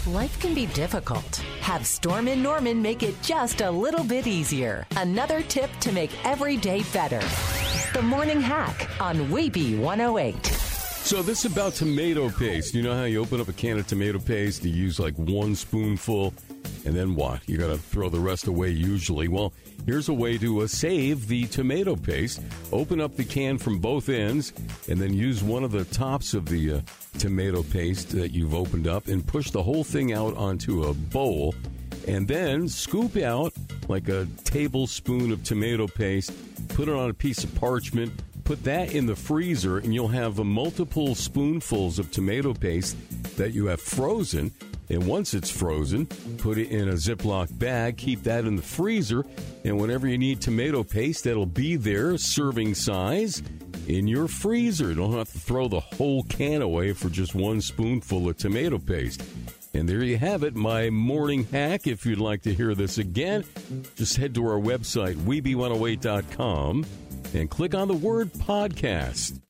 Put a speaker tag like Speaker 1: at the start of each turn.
Speaker 1: Life can be difficult. Have Storm & Norman make it just a little bit easier. Another tip to make every day better. The Morning Hack on Weeby 108.
Speaker 2: So this is about tomato paste. You know how you open up a can of tomato paste, you use like one spoonful, and then what? You got to throw the rest away usually. Well, here's a way to save the tomato paste. Open up the can from both ends, and then use one of the tops of the tomato paste that you've opened up and push the whole thing out onto a bowl, and then scoop out like a tablespoon of tomato paste, put it on a piece of parchment, put that in the freezer, and you'll have multiple spoonfuls of tomato paste that you have frozen. And once it's frozen, put it in a Ziploc bag, keep that in the freezer, and whenever you need tomato paste, that'll be there, serving size, in your freezer. You don't have to throw the whole can away for just one spoonful of tomato paste. And there you have it, my morning hack. If you'd like to hear this again, just head to our website, Weeby108.com, and click on the word podcast.